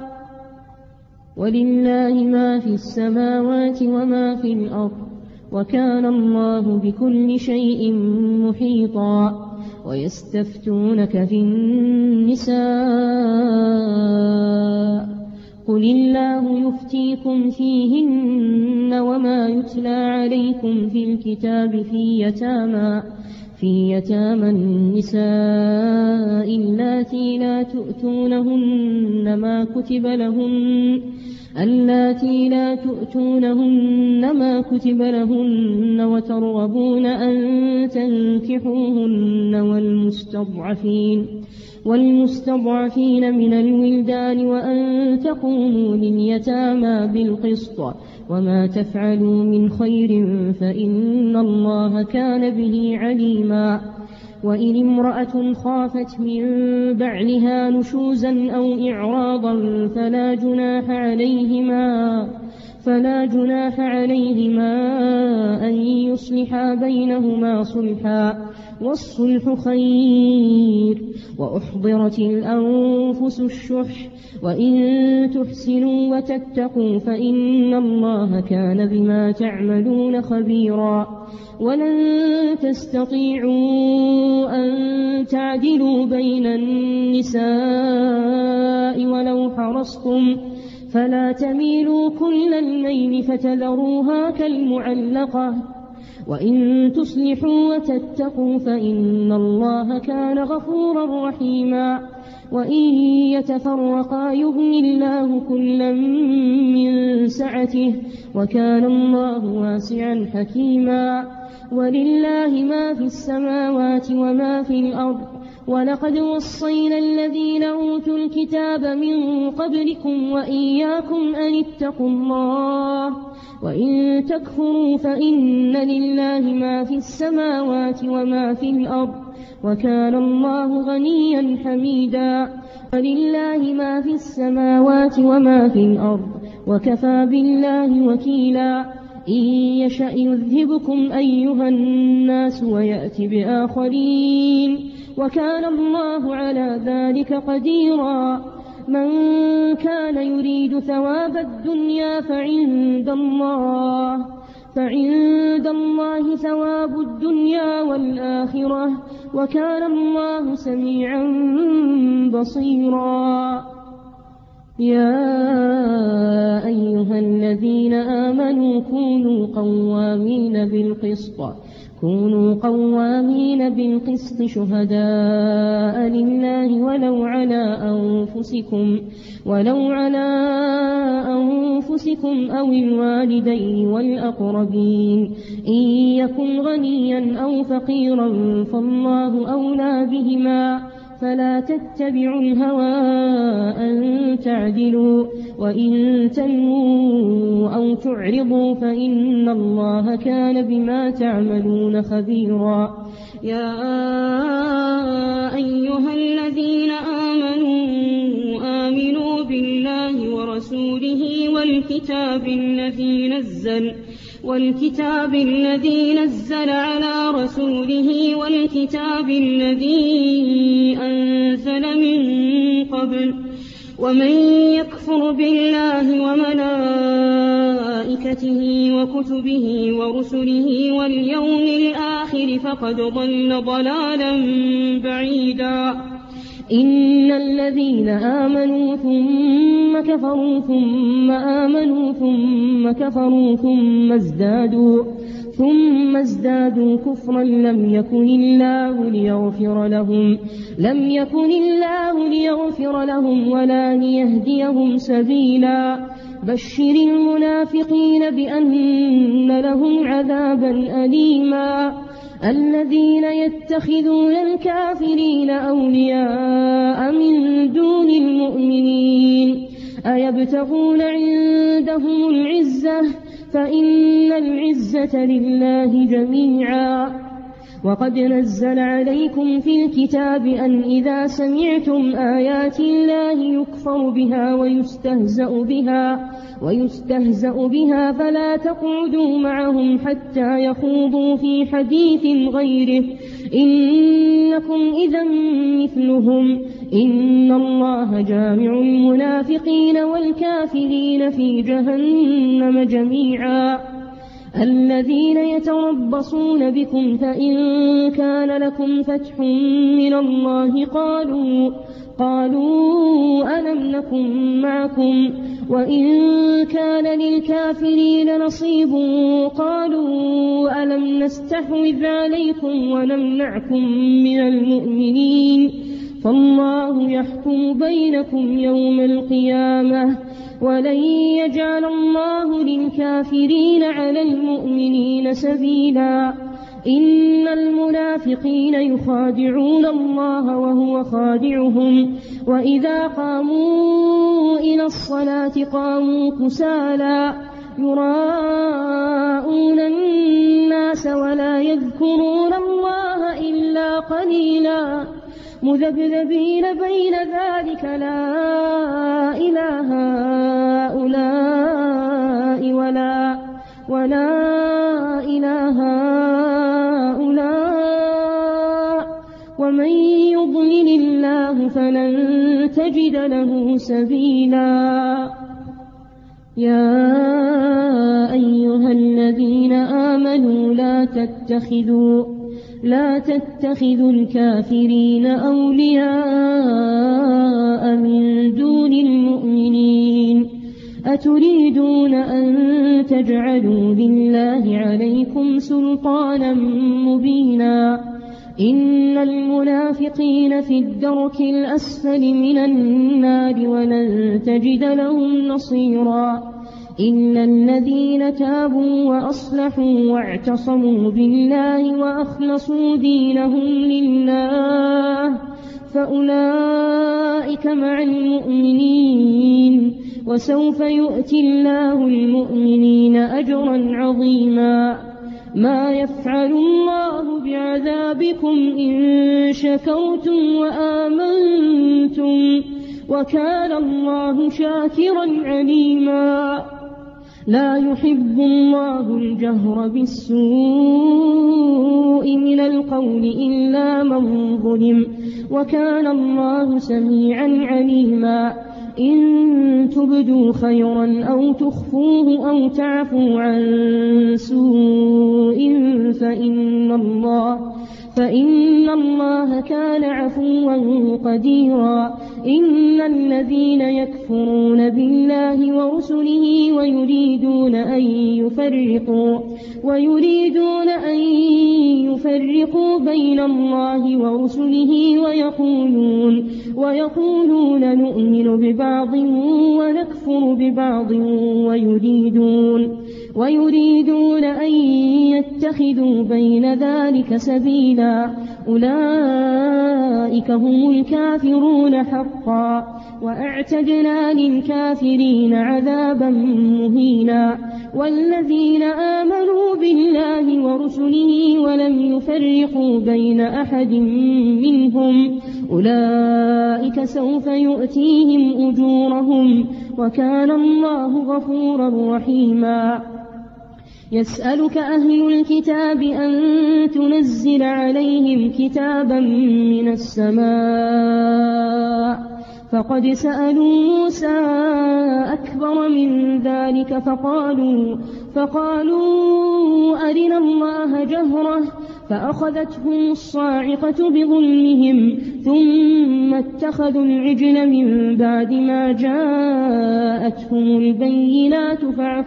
ولله ما في السماوات وما في الأرض وكان الله بكل شيء محيطا ويستفتونك في النساء قل الله يفتيكم فيهن وما يتلى عليكم في الكتاب في يتامى النساء اللاتي لا تؤتونهن ما كتب لهن وترغبون أن تنكحوهن والمستضعفين من الولدان وأن تقوموا لليتامى بالقسط وما تفعلوا من خير فإن الله كان به عليما وإن امرأة خافت من بعلها نشوزا أو إعراضا فلا جناح عليهما أن يصلحا بينهما صلحا والصلح خير وأحضرت الأنفس الشح وإن تحسنوا وتتقوا فإن الله كان بما تعملون خبيرا ولن تستطيعوا أن تعدلوا بين النساء ولو حرصتم فلا تميلوا كل الميل فتذروها كالمعلقة وإن تصلحوا وتتقوا فإن الله كان غفورا رحيما وإن يتفرقا يغني الله كلا من سعته وكان الله واسعا حكيما ولله ما في السماوات وما في الأرض ولقد وصينا الذين أوتوا الكتاب من قبلكم وإياكم أن اتقوا الله وإن تكفروا فإن لله ما في السماوات وما في الأرض وكان الله غنيا حميدا ولله ما في السماوات وما في الأرض وكفى بالله وكيلا إن يشأ يذهبكم أيها الناس ويأتي بآخرين وكان الله على ذلك قديرا من كان يريد ثواب الدنيا فعند الله ثواب الدنيا والآخرة وكان الله سميعا بصيرا يا أيها الذين آمنوا كونوا قوامين بالقسط شهداء لله ولو على أنفسكم أو الوالدين والأقربين إن يكن غنيا أو فقيرا فالله أولى بهما فلا تتبعوا الهوى أن تعدلوا وإن تلووا أو تعرضوا فإن الله كان بما تعملون خبيرا يا أيها الذين آمنوا بالله ورسوله والكتاب الذي نزل على رسوله والكتاب الذي أنزل من قبل ومن يكفر بالله وملائكته وكتبه ورسله واليوم الآخر فقد ضل ضلالا بعيدا إن الذين آمنوا ثم كفروا ثم آمنوا ثم كفروا ثم ازدادوا كفرا لم يكن الله ليغفر لهم ولا ليهديهم سبيلا بشر المنافقين بأن لهم عذابا أليما الذين يتخذون الكافرين أولياء من دون المؤمنين أيبتغون عندهم العزة فإن العزة لله جميعا وقد نزل عليكم في الكتاب أن إذا سمعتم آيات الله يكفر بها ويستهزأ بها فلا تقعدوا معهم حتى يخوضوا في حديث غيره إنكم إذا مثلهم إن الله جامع المنافقين والكافرين في جهنم جميعا الذين يتربصون بكم فإن كان لكم فتح من الله قالوا ألم نكن معكم وإن كان للكافرين نصيب قالوا ألم نستحوذ عليكم ونمنعكم من المؤمنين فالله يحكم بينكم يوم القيامة ولن يجعل الله للكافرين على المؤمنين سبيلا إن المنافقين يخادعون الله وهو خادعهم وإذا قاموا إلى الصلاة قاموا كسالى يراءون الناس ولا يذكرون الله إلا قليلا مذبذبين بين ذلك لا إله هؤلاء ولا إله هؤلاء ومن يضلل الله فلن تجد له سبيلا يا أيها الذين آمنوا لا تتخذوا الكافرين أولياء من دون المؤمنين أتريدون أن تجعلوا لله عليكم سلطانا مبينا إن المنافقين في الدرك الأسفل من النار ولن تجد لهم نصيرا إلا الذين تابوا وأصلحوا واعتصموا بالله وأخلصوا دينهم لله فأولئك مع المؤمنين وسوف يؤتي الله المؤمنين أجرا عظيما ما يفعل الله بعذابكم إن شكرتم وآمنتم وكان الله شاكرا عليما لا يحب الله الجهر بالسوء من القول إلا من ظلم وكان الله سميعا عليما إن تبدوا خيرا أو تخفوه أو تعفوا عن سوء فإن الله كان عفوا قديرا إن الذين يكفرون بالله ورسله ويريدون أن يفرقوا بين الله ورسله ويقولون نؤمن ببعض ونكفر ببعض ويريدون أن يتخذوا بين ذلك سبيلا أولئك هم الكافرون حقا وأعتدنا للكافرين عذابا مهينا والذين آمنوا بالله ورسله ولم يفرقوا بين أحد منهم أولئك سوف يؤتيهم أجورهم وكان الله غفورا رحيما يسألك أهل الكتاب أن تنزل عليهم كتابا من السماء فقد سألوا موسى أكبر من ذلك فقالوا أرنا الله جهرة فأخذتهم الصاعقة بظلمهم ثم اتخذوا العجل من بعد ما جاءتهم البينات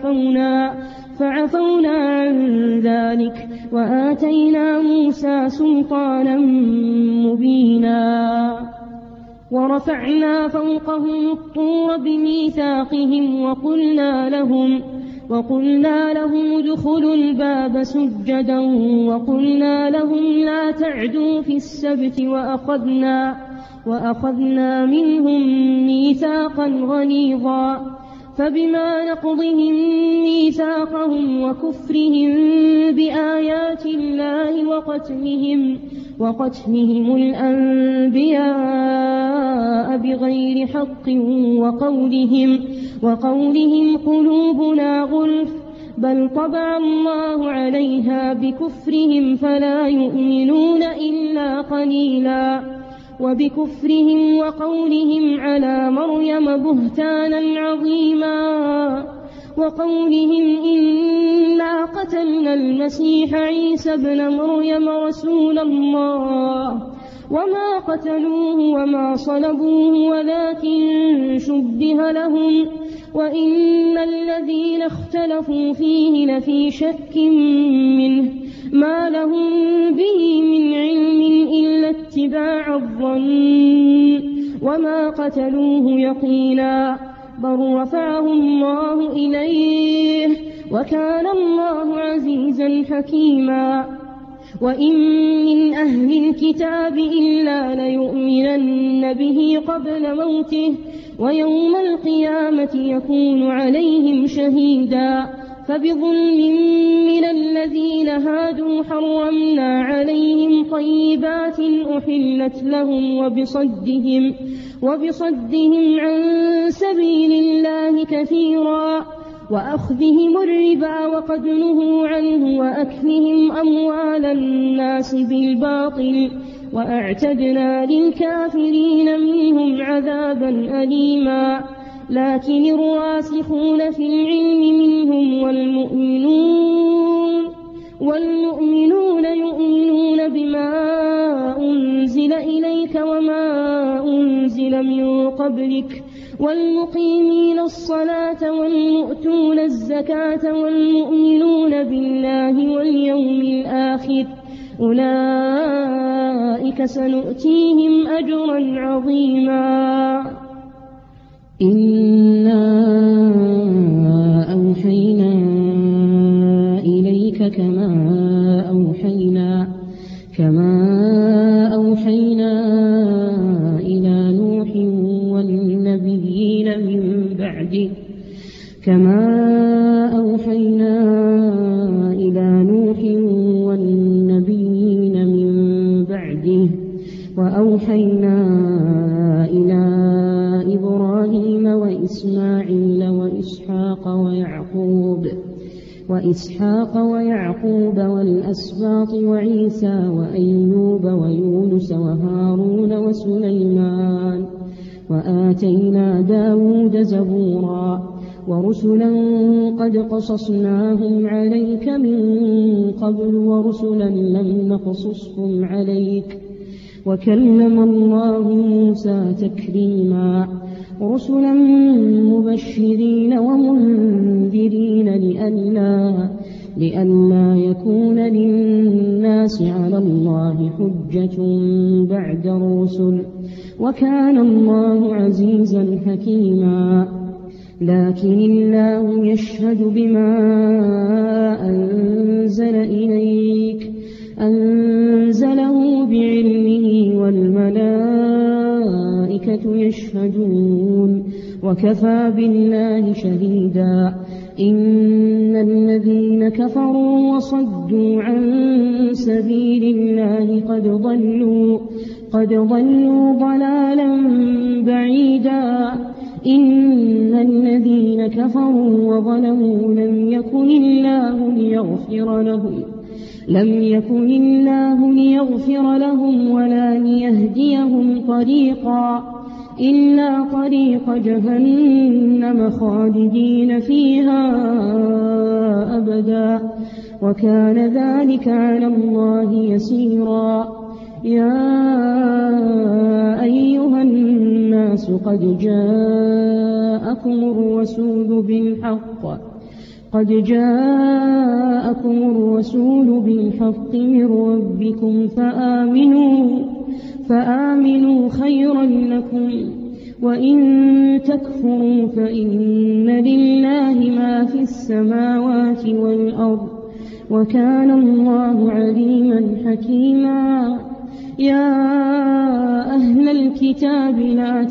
فعفونا عن ذلك وآتينا موسى سلطانا مبينا ورفعنا فوقهم الطور بميثاقهم وقلنا لهم ادخلوا الباب سجدا وقلنا لهم لا تعدوا في السبت وأخذنا منهم ميثاقا غليظا فبما نقضهم ميثاقهم وكفرهم بآيات الله وقتلهم الأنبياء بغير حق وقولهم قلوبنا غلف بل طبع الله عليها بكفرهم فلا يؤمنون إلا قليلا وبكفرهم وقولهم على مريم بهتانا عظيما وقولهم إنا قتلنا المسيح عيسى ابن مريم رسول الله وما قتلوه وما صلبوه ولكن شبه لهم وإن الذين اختلفوا فيه لفي شك منه ما لهم به من علم إلا اتباع الظن وما قتلوه يقينا بل رفعه الله إليه وكان الله عزيزا حكيما وإن من أهل الكتاب إلا ليؤمنن به قبل موته ويوم القيامة يكون عليهم شهيدا فبظلم من الذين هادوا حرمنا عليهم طيبات أحلت لهم وبصدهم عن سبيل الله كثيرا وأخذهم الربا وقد نهوا عنه وأكلهم أموال الناس بالباطل وأعتدنا للكافرين منهم عذابا أليما لكن الراسخون في العلم منهم والمؤمنون يؤمنون بما أنزل إليك وما أنزل من قبلك والمقيمين الصلاة والمؤتون الزكاة والمؤمنون بالله واليوم الآخر أولئك سنؤتيهم أجرا عظيما إنا أوحينا إليك كما أوحينا إلى نوح والنبيين من بعده وأوحينا إلى إبراهيم وإسماعيل وإسحاق ويعقوب والأسباط وعيسى وأيوب ويونس وهارون وسليمان وآتينا داود زبورا ورسلا قد قصصناهم عليك من قبل ورسلا لم نقصصهم عليك وكلم الله موسى تكليما رسلا مبشرين ومنذرين لئلا يكون للناس على الله حجة بعد الرسل وكان الله عزيزا حكيما لكن الله يشهد بما أنزل إليك أنزله بعلمه والملائكة يشهدون وكفى بالله شهيدا إن الذين كفروا وصدوا عن سبيل الله قد ضلوا ضلالا بعيدا إن الذين كفروا وظلموا لم يكن الله ليغفر لهم ولا ليهديهم طريقا إلا طريق جهنم خالدين فيها أبدا وكان ذلك على الله يسيرا يا أيها الناس قد جاءكم الرسول بالحق من ربكم فآمنوا خيرا لكم وإن تكفروا فإن لله ما في السماوات والأرض وكان الله عليما حكيما يا أهل الكتاب لا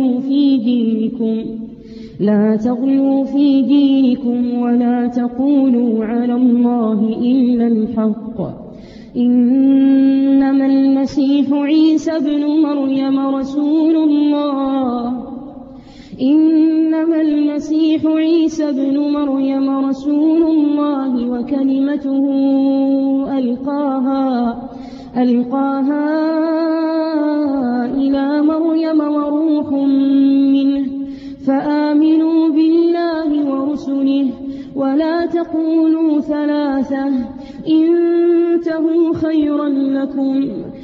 تغلوا في دينكم ولا تقولوا على الله إلا الحق إنما المسيح عيسى ابن مريم رسول الله إنما المسيح عيسى ابن مريم رسول الله وكلمته ألقاها إلى مريم وروح منه فآمنوا بالله ورسله ولا تقولوا ثلاثة انتهوا خيرا لكم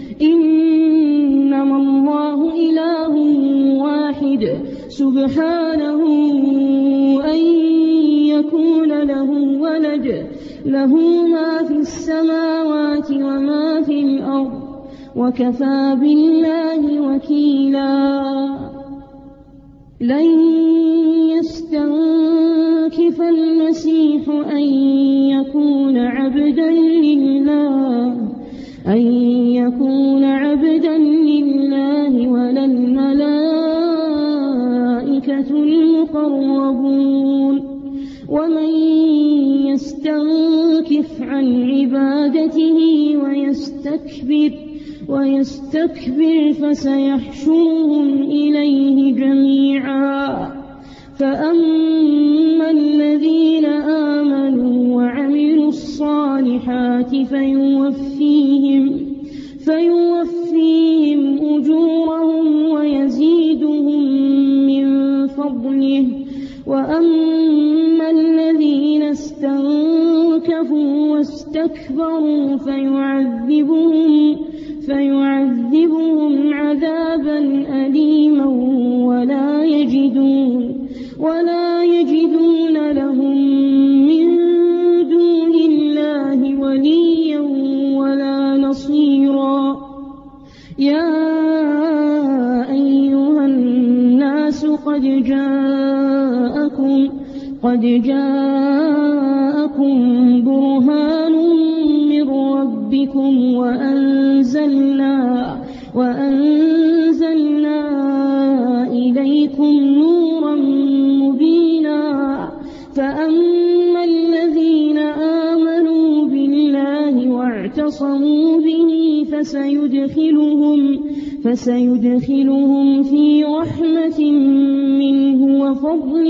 إنما الله إله واحد سبحانه أن يكون له ولد له ما في السماوات وما في الأرض وكفى بالله وكيلا لن يستنكف المسيح أن يكون عبدا لله ولا الملائكة المقربون ومن يستنكف عن عبادته ويستكبر فسيحشرهم إليه جميعا فأما الذين آمنوا وعملوا الصالحات فيوفيهم أجورهم ويزيدهم من فضله وأما الذين استنكفوا واستكبروا فيعذبهم عذابا أليما ولا يجدون لهم من دون الله وليا ولا نصيرا يا أيها الناس قد جاءكم برهان من ربكم وأنزلنا إليكم نورا مبينا فأما الذين آمنوا بالله واعتصموا به فسيدخلهم في رحمة منه وفضل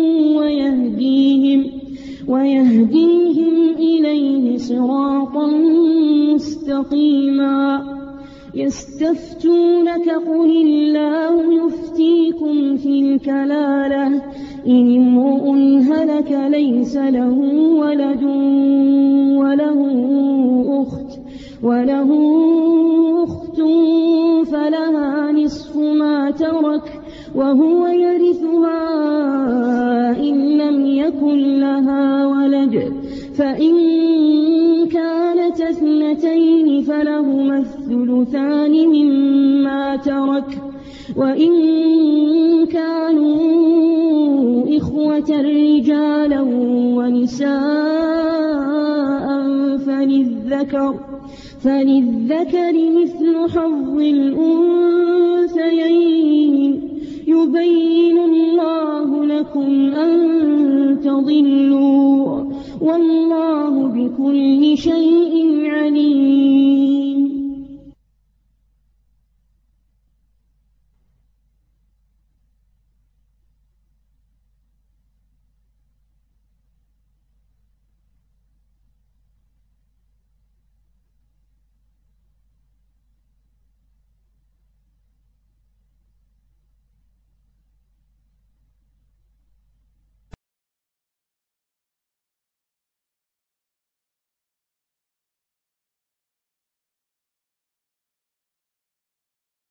ويهديهم إليه صراطا مستقيما يستفتونك قل الله يفتيكم في الكلالة إن امرؤ هلك ليس له ولد وله أخت فلها نصف ما ترك وهو يرثها إن لم يكن لها ولد فإن كانت اثنتين فلهما الثلثان مما ترك وإن كانوا إخوة رجالا ونساء فللذكر مثل حظ الأنثيين يبين الله لكم أن تضلوا والله بكل شيء عليم